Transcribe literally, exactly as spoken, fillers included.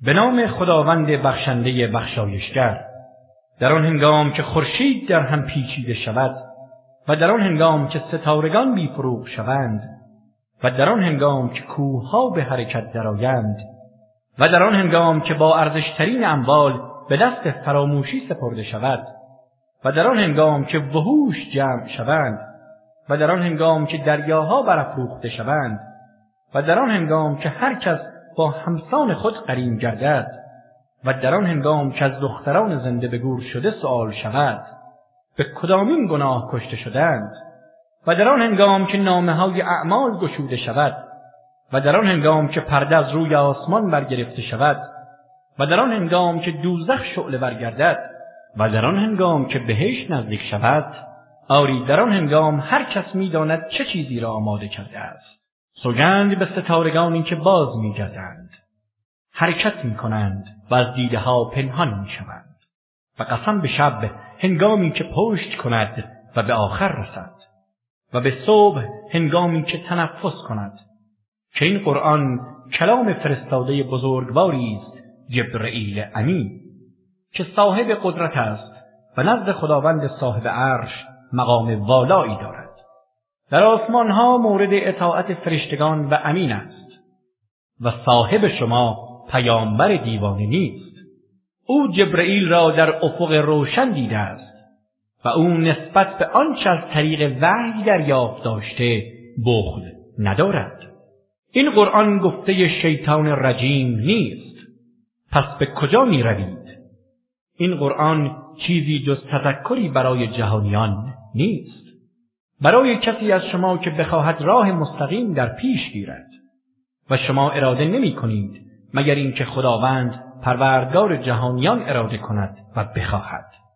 به نام خداوند بخشنده بخشایشگر. در آن هنگام که خورشید در هم پیچیده شود و در آن هنگام که ستارگان بی فروغ شوند و در آن هنگام که کوهها به حرکت درآیند و در آن هنگام که با ارزشترین اموال به دست فراموشی سپرده شود و در آن هنگام که وحوش جمع شوند و در آن هنگام که دریاها برافروخته شوند و در آن هنگام که هر کس با همسان خود قرین گردد و در آن هنگام که از دختران زنده به گور شده سؤال شود به کدامین گناه کشته شدند و در آن هنگام که نامه‌های اعمال گشوده شود و در آن هنگام که پرده از روی آسمان برگرفته شود و در آن هنگام که دوزخ شعله برگردد و در آن هنگام که بهشت نزدیک شود، آری در آن هنگام هر کس می‌داند چه چیزی را آماده کرده است. سوگند به ستارگانی که باز می‌گردند، حرکت می‌کنند و از دیده ها پنهان می‌شوند، و قسم به شب هنگامی که پشت کند و به آخر رسد، و به صبح هنگامی که تنفس کند، که این قرآن کلام فرستاده بزرگواری است، جبرئیل امین، که صاحب قدرت است و نزد خداوند صاحب عرش مقام والایی دارد. در آسمانها مورد اطاعت فرشتگان و امین است و صاحب شما پیامبر دیوانه نیست. او جبرئیل را در افق روشن دیده است و او نسبت به آنچه از طریق وحی دریافت داشته بخل ندارد. این قرآن گفته شیطان رجیم نیست، پس به کجا می روید؟ این قرآن چیزی جز تذکری برای جهانیان نیست، برای کسی از شما که بخواهد راه مستقیم در پیش گیرد، و شما اراده نمی کنید مگر اینکه خداوند پروردگار جهانیان اراده کند و بخواهد.